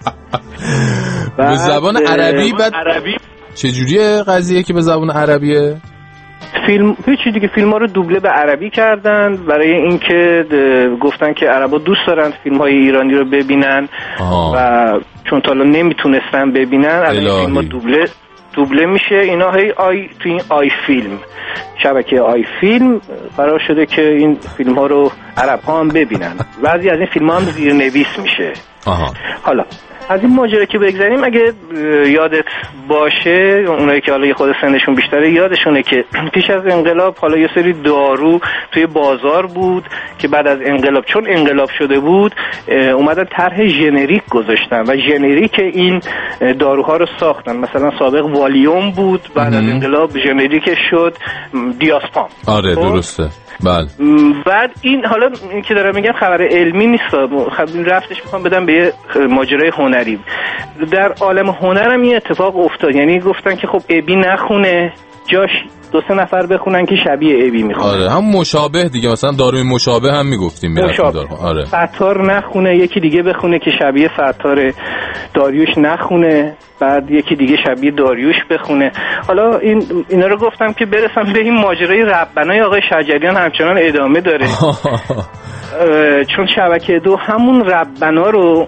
به زبان عربی بعد عربی چجوریه قضیه که به زبان عربیه؟ فیلم هیچی دیگه، فیلم ها رو دوبله به عربی کردن برای اینکه گفتن که عربا دوست دارن فیلم های ایرانی رو ببینن آه. و چون تا الان نمیتونستن ببینن الان فیلم ها دوبله دوبله میشه. اینا هی آی تو این آی فیلم، شبکه آی فیلم قرار شده که این فیلم ها رو عرب ها هم ببینن. بعضی از این فیلم ها هم زیرنویس میشه. آها. حالا از این ماجرا که بگذاریم، اگه یادت باشه اونایی که حالا یه خود سنشون بیشتره یادشونه که پیش از انقلاب حالا یه سری دارو توی بازار بود که بعد از انقلاب چون انقلاب شده بود اومدن طرح ژنریک گذاشتن و ژنریک این داروها رو ساختن. مثلا سابق والیوم بود، بعد از انقلاب ژنریکش شد دیاسپام. آره درسته. بله. بعد این حالا این که دارم میگم خبر علمی نیست، رفتش میخوام بدم به یه ماجرای هنری. در عالم هنرم این اتفاق افتاد، یعنی گفتن که خب ابی نخونه، جاش دو سه نفر بخونن که شبیه ابی میخونه. آره هم مشابه دیگه، مثلا داروی مشابه هم میگفتیم مشابه. آره فتار نخونه، یکی دیگه بخونه که شبیه فتار داریوش نخونه، بعد یکی دیگه شبیه داریوش بخونه. حالا این اینا رو گفتم که برسم به این ماجرای ربنای آقای شجریان همچنان ادامه داره. چون شبکه دو همون ربنا رو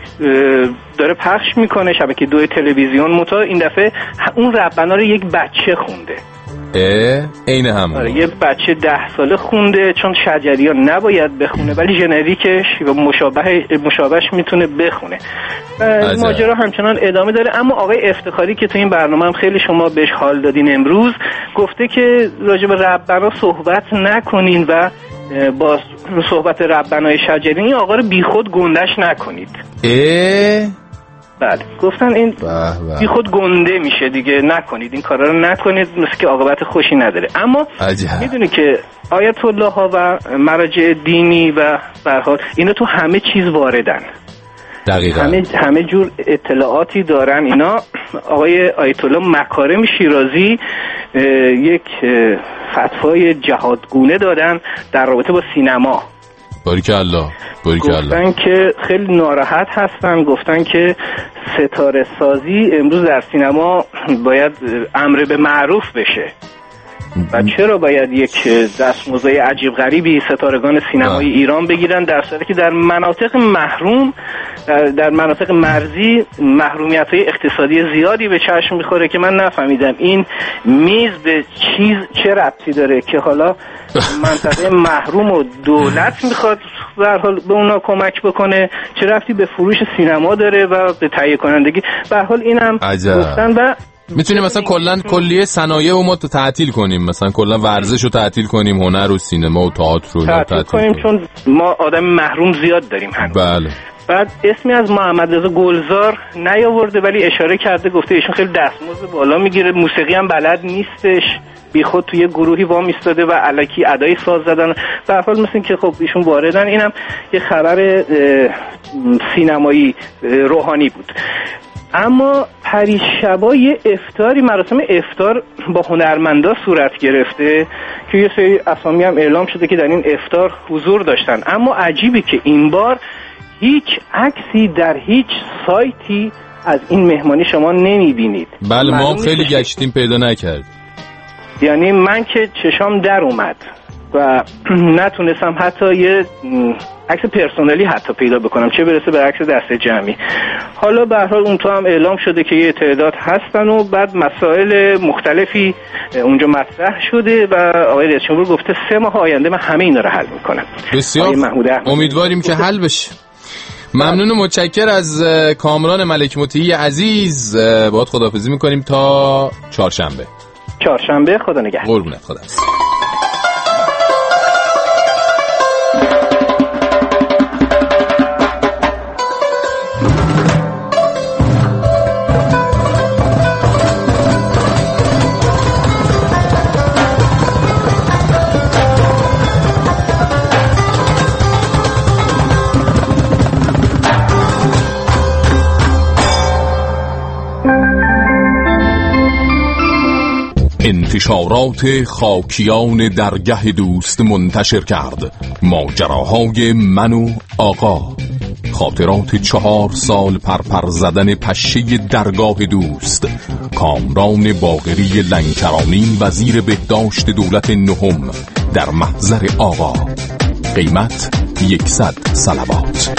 داره پخش میکنه، شبکه دو تلویزیون، متا این دفعه اون ربنا رو یک بچه خونده. اه عین همون. آره یه بچه ده ساله خونده، چون شجریان نباید بخونه ولی ژنریکش و مشابه مشابهش میتونه بخونه. ماجرا همچنان ادامه داره. اما آقای افتخاری که تو این برنامه هم خیلی شما بهش حال دادین امروز، گفته که راجع به ربنا صحبت نکنین و با صحبت ربنای شجریان این آقا رو بیخود گندش نکنید. اه بله گفتن این بی خود گنده میشه دیگه، نکنید این کارا رو نکنید، مثل که عاقبت خوشی نداره. اما میدونی که آیت الله ها و مراجع دینی و به هر حال اینا تو همه چیز واردن، دقیقاً همه همه جور اطلاعاتی دارن. اینا آقای آیت الله مکارم شیرازی یک فتوای جهادگونه دادن در رابطه با سینما. باریکالله باریکالله. گفتن که خیلی ناراحت هستن، گفتن که ستاره سازی امروز در سینما باید امر به معروف بشه و چرا باید یک دستمزد عجیب غریبی ستارگان سینمای ایران بگیرن در صورتی که در مناطق محروم، در مناطق مرزی محرومیت‌های اقتصادی زیادی به چشم میخوره که من نفهمیدم این میز به چیز چه ربطی داره که حالا منطقه محروم و دولت میخواد به هر حال به اونا کمک بکنه، چه ربطی به فروش سینما داره و به تهیه کنندگی. به هر حال اینم گفتن و میتونیم مثلا کلا کلیه صنایع رو ما تعطیل کنیم، مثلا کلا ورزش رو تعطیل کنیم، هنر و سینما و تئاتر رو تعطیل کنیم، چون ما آدم محروم زیاد داریم هنوز. بله. بعد اسمی از محمد رضا گلزار نیاورده ولی اشاره کرده، گفته ایشون خیلی دستمزد بالا میگیره، موسیقی هم بلد نیستش، بی خود توی گروهی وام ایستاده و الکی ادای ساز زدن. به هر حال مثل که خب ایشون واردن. اینم یه خبر سینمایی روحانی بود. اما پریشبا یه افطاری، مراسم افطار با هنرمندا صورت گرفته که یه سری اسامی هم اعلام شده که در این افطار حضور داشتن. اما عجیبی که این بار هیچ عکسی در هیچ سایتی از این مهمانی شما نمیبینید. بله ما خیلی گشتیم پیدا نکرد. یعنی من که چشام در اومد و نتونستم حتی یه عکس پرسونالی حتی پیدا بکنم، چه برسه به عکس دسته جمعی. حالا به هر حال اون تو هم اعلام شده که یه تعداد هستن و بعد مسائل مختلفی اونجا مطرح شده و آقای رئیس جمهور گفته سه ماه آینده من همه اینا رو حل میکنم. بسیار امیدواریم که حل بشه. ممنون و متشکر از کامران ملک مطیعی عزیز. باهات خداحافظی میکنیم تا چهارشنبه. چهارشنبه خدا نگهدار. قربونت، خدا. انتشارات خاکیان درگه دوست منتشر کرد ماجراهای من و آقا، خاطرات چهار سال پرپر زدن پشه درگاه دوست. کامران باقری لنکرانی وزیر بهداشت دولت نهم در محضر آقا. قیمت یکصد صلوات.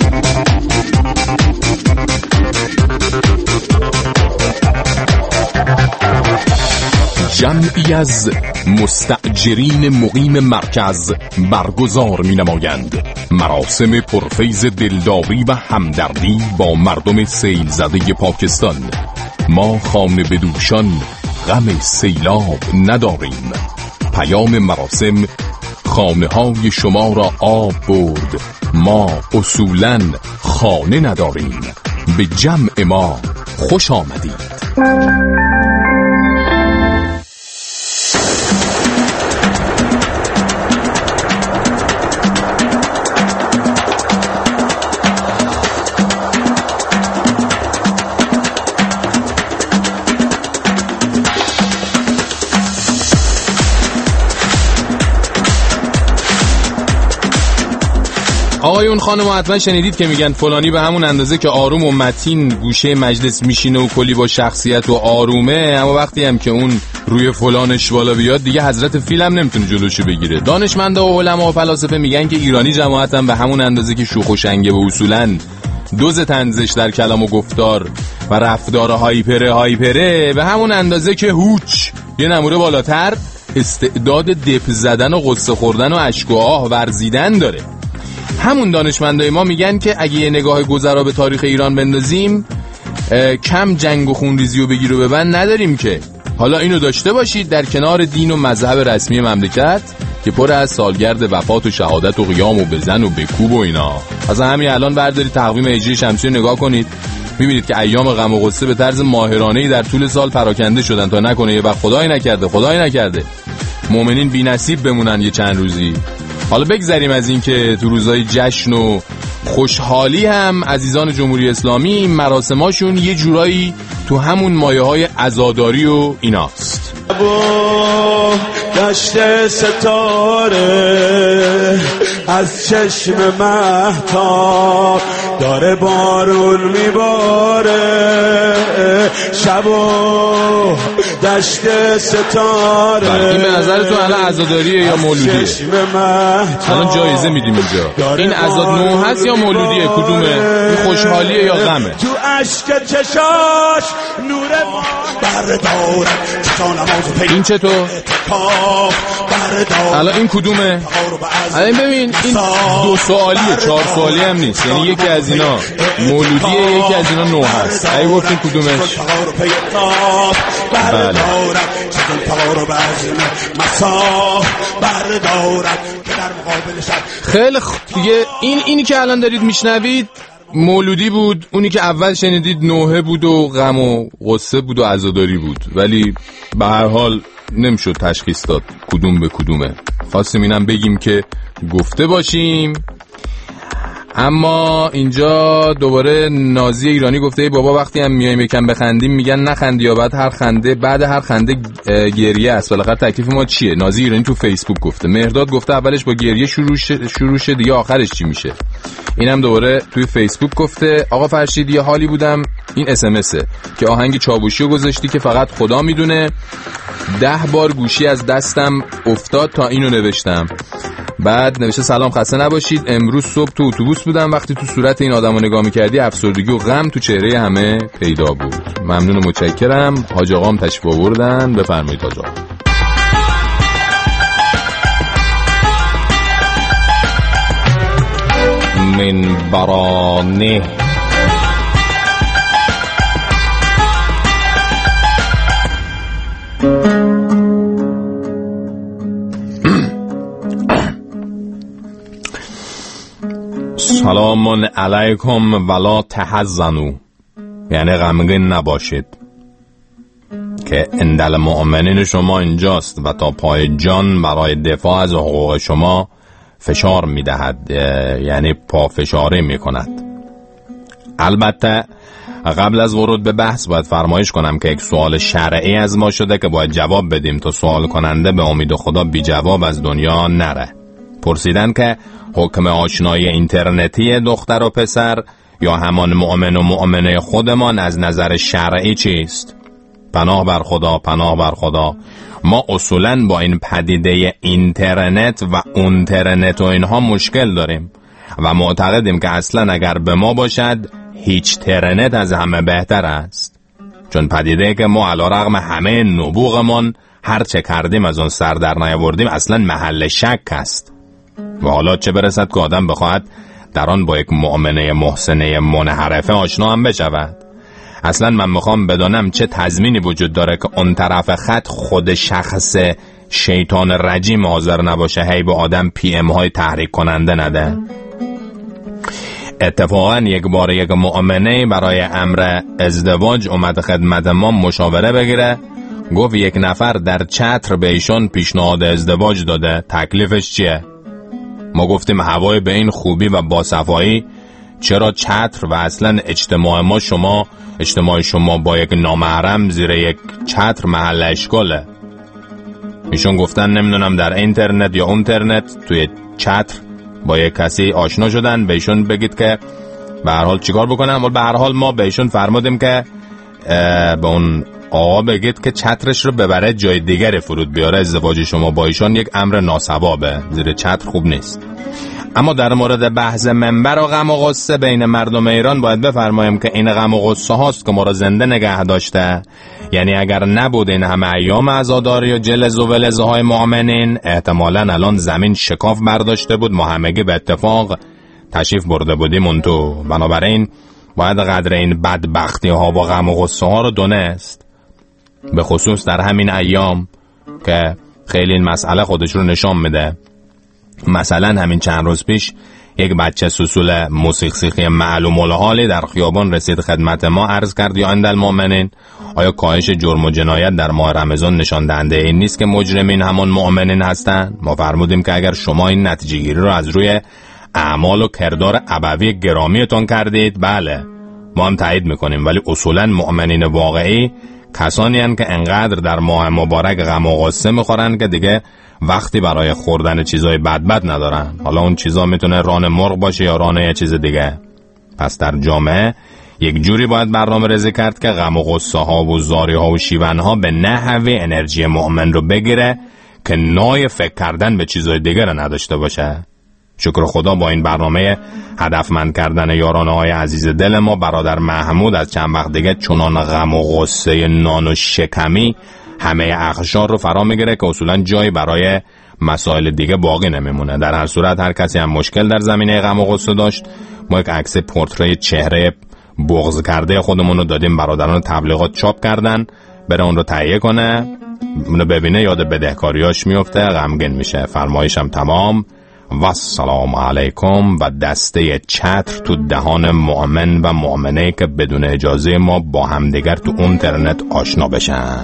جمعی از مستأجرین مقیم مرکز برگزار می نمایند مراسم پرفیض دلداری و همدردی با مردم سیل زده پاکستان. ما خانه بدوشان غم سیلاب نداریم. پیام مراسم: خانه های شما را آب برد، ما اصولاً خانه نداریم. به جمع ما خوش آمدید. آقایون خانم حتما شنیدید که میگن فلانی به همون اندازه که آروم و متین گوشه مجلس میشینه و کلی با شخصیت و آرومه، اما وقتی هم که اون روی فلانش بالا بیاد دیگه حضرت فیل هم نمیتونه جلوشو بگیره. دانشمندا و علما و فلاسفه میگن که ایرانی جماعت هم به همون اندازه که شوخ و شنگه و اصولاً دوز تنزش در کلام و گفتار و رفتار هایپره هایپره به همون اندازه که هوچ یه نموره بالاتر استعداد دپ زدن و قصه خوردن و اشک و آه ورزیدن داره. همون دانشمندای ما میگن که اگه یه نگاه گذرا به تاریخ ایران بندازیم کم جنگ و خونریزی و بگیر و ببند نداریم که. حالا اینو داشته باشید در کنار دین و مذهب رسمی مملکت که پر از سالگرد وفات و شهادت و قیام و بزن و بکوب و اینا. از همین الان بردارید تقویم هجری شمسی رو نگاه کنید، میبینید که ایام غم و غصه به طرز ماهرانه‌ای در طول سال پراکنده شدن تا نکنه یه وقت خدای نکرده خدای نکرده مؤمنین بی نصیب بمونن یه چند روزی. حالا بگذریم از این که تو روزهای جشن و خوشحالی هم عزیزان جمهوری اسلامی مراسماشون یه جورایی تو همون مایه های عزاداری و ایناست. دشت ستاره از چشم مهتاب داره بارون میباره، شب و دشت ستاره. این به نظر تو الان عزاداریه یا مولودیه؟ الان جایزه میدیم اینجا. این عزاد نو هست یا مولودیه؟ کدومه؟ این خوشحالیه یا غمه؟ تو عشق چشاش نور بردارم. این چطور؟ الان این کدومه؟ الان ببین این دو سوالیه چهار سوالی هم نیست، یعنی یکی از اینا مولودیه یکی از اینا نو هست. اگه گفتین کدومش؟ بله. خیلی خ... دیگه این اینی که الان دارید میشنوید مولودی بود، اونی که اول شنیدید نوحه بود و غم و غصه بود و عزاداری بود، ولی به هر حال نمیشد تشخیص داد کدوم به کدومه. خواستیم اینم بگیم که گفته باشیم. اما اینجا دوباره نازی ایرانی گفته ای بابا وقتی هم میایم یکم بخندیم میگن نخندی یا بعد هر خنده بعد هر خنده گریه است. بالاخره تکلیف ما چیه؟ نازی ایرانی تو فیسبوک گفته. مهرداد گفته اولش با گریه شروع شه شروع شه دیگه آخرش چی میشه. اینم دوباره توی فیسبوک گفته. آقا فرشید یه حالی بودم، این اس ام اسه که آهنگ چاوشیو گذاشتی که فقط خدا میدونه. ده بار گوشی از دستم افتاد تا اینو نوشتم. بعد نوشته سلام خسته نباشید، امروز صبح تو اتوبوس بودم وقتی تو صورت این آدمو نگاه می‌کردی افسردگی و غم تو چهره همه پیدا بود. ممنون و متشکرم. حاج آقام تشریف آوردن، بفرمایید حاج آقا. من برانه سلام علیکم ولا تحزنوا، یعنی غمگین نباشید که اندل مؤمنین شما اینجاست و تا پای جان برای دفاع از حقوق شما فشار میدهد، یعنی پافشاری میکند. البته قبل از ورود به بحث باید فرمایش کنم که یک سوال شرعی از ما شده که باید جواب بدیم تا سوال کننده به امید خدا بی جواب از دنیا نره. پرسیدن که حکم آشنایی اینترنتی دختر و پسر یا همان مؤمن و مؤمنه خودمان از نظر شرعی چیست؟ پناه بر خدا، پناه بر خدا، ما اصولاً با این پدیده اینترنت و اونترنت و اینها مشکل داریم و معتقدیم که اصلاً اگر به ما باشد هیچ ترنت از همه بهتر است، چون پدیده که ما علیرغم همه نبوغمان هر چه کردیم از اون سر در نیاوردیم اصلاً محل شک است و حالا چه برسد که آدم بخواهد در آن با یک مؤمنه محسنه منحرفه آشنا هم بشود. اصلا من میخوام بدانم چه تضمینی وجود داره که اون طرف خط خود شخص شیطان رجیم حاضر نباشه هی به آدم پی ام های تحریک کننده نده. اتفاقا یک بار یک مؤمنه برای امر ازدواج اومد خدمت ما مشاوره بگیره، گفت یک نفر در چتر به ایشون پیشنهاد ازدواج داده، تکلیفش چیه؟ ما گفتیم هوای به این خوبی و باصفایی چرا چتر و اصلا اجتماع ما شما اجتماع شما با یک نامحرم زیر یک چتر محل اشکاله. ایشون گفتن نمیدونم در اینترنت یا اونترنت توی چتر با یک کسی آشنا شدن، به ایشون بگید که به هر حال چیکار بکنن. ولی به هر حال ما به ایشون فرمودیم که به اون آقا بگید که چترش رو ببره جای دیگری فرود بیاره، ازدواج شما با ایشون یک امر ناصوابه، زیر چتر خوب نیست. اما در مورد بحث منبر و غم و غصه بین مردم ایران باید بفرمایم که این غم و غصه هاست که ما را زنده نگه داشته. یعنی اگر نبود این همه ایام عزاداری و جلز و ولزه های مؤمنین، احتمالاً الان زمین شکاف برداشته بود، ما همگی به اتفاق تشریف برده بودیم اون تو. بنابراین باید قدر این بدبختی ها و غم و غصه ها رو دونست، به خصوص در همین ایام که خیلی این مسئله خودش رو نشان میده. مثلا همین چند روز پیش یک بچه سوسول موسیق سیخی معلوم الحالی در خیابان رسید خدمت ما، عرض کرد یا اندالمؤمنین، آیا کاهش جرم و جنایت در ماه رمضان نشان دهنده این نیست که مجرمین همان مؤمنین هستند؟ ما فرمودیم که اگر شما این نتیجه گیری رو از روی اعمال و کردار ابوی گرامیتون کردید، بله ما هم تایید میکنیم، ولی اصولا مؤمنین واقعی کسانی هستند که انقدر در ماه مبارک غم و غصه میخورن که دیگه وقتی برای خوردن چیزای بد بد ندارن. حالا اون چیزا میتونه ران مرغ باشه یا ران یه چیز دیگه. پس در جامعه یک جوری باید برنامه ریزی کرد که غم و غصه ها و زاری ها و شیون ها به نحوی انرژی مؤمن رو بگیره که نای فکر کردن به چیزای دیگه رو نداشته باشه. شکر خدا با این برنامه هدفمند کردن یارانه های عزیز دل ما، برادر محمود از چند وقت دیگه چنان غم و غصه نان و شکمی همه اخشار رو فرا میگیره که اصولا جایی برای مسائل دیگه باقی نمیمونه. در هر صورت هر کسی هم مشکل در زمینه غم و غصه داشت، ما یک عکس پورتری چهره بغض کرده خودمون رو دادیم، برادران تبلیغات چاپ کردن، بره اون رو تهیه کنه، اونو ببینه یاد بدهکاریاش میفته، غمگین میشه. فرمایشم تمام و السلام علیکم و دسته چتر تو دهان مؤمن و مؤمنه که بدون اجازه ما با همدیگر تو اینترنت آشنا بشن.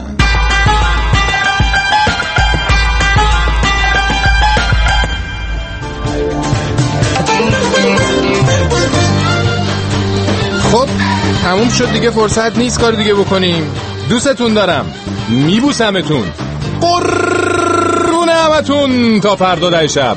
خب تموم شد دیگه، فرصت نیست کار دیگه بکنیم. دوستتون دارم، میبوسمتون، قربون همتون تا فردا ده شب.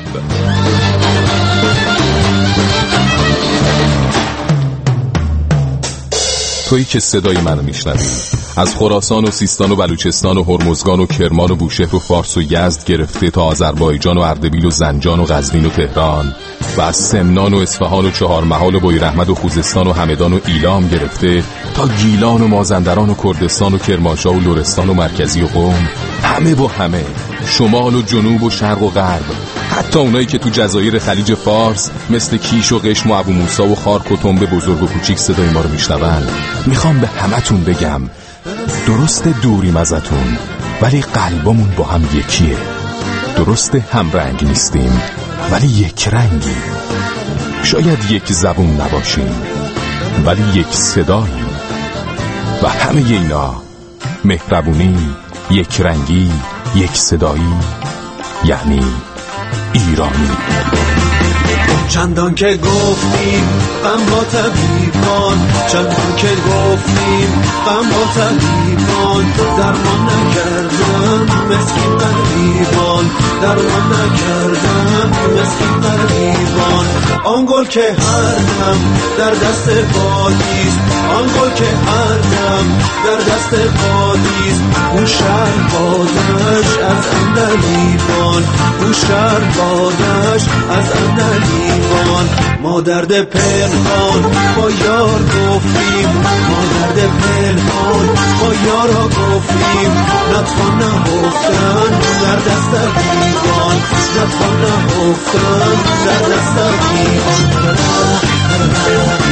تویی که صدای منو میشنوی، از خراسان و سیستان و بلوچستان و هرمزگان و کرمان و بوشهر و فارس و یزد گرفته تا آذربایجان و اردبیل و زنجان و غزنین و تهران و از سمنان و اصفهان و چهارمحال و بویراحمد و خوزستان و همدان و ایلام گرفته تا گیلان و مازندران و کردستان و کرمانشاه و لرستان و مرکزی و قم، همه با همه، شمال و جنوب و شرق و غرب، حتی اونایی که تو جزایر خلیج فارس مثل کیش و قشم و ابو موسی و خارک و تنبه بزرگ و کوچیک صدای ما رو میشنون، میخوام به همتون بگم درست دوریم ازتون ولی قلبمون با هم یکیه. درست هم رنگ نیستیم ولی یک رنگی. شاید یک زبون نباشیم ولی یک صداییم. و همه اینا، مهربونی، یک رنگی، یک صدایی، یعنی ایرانی. چندان که گفتیم غم با طبیبان، چندان که گفتیم غم با طبیبان، درمان نکردن مسکین غریبان، درمان نکردن مسکین غریبان. آن گل که هر دم در دست بادیست، آن گل که هر دم در دست بادیست، اون شهر بادش از اندلیبان، اون شهر بادش از اندلیبان. ما درد پنهان با یار گفتیم، ما درد پنهان با یارا گفتیم، نتوان نهفتن در دست دیوان، نتوان نهفتن در دست دیوان.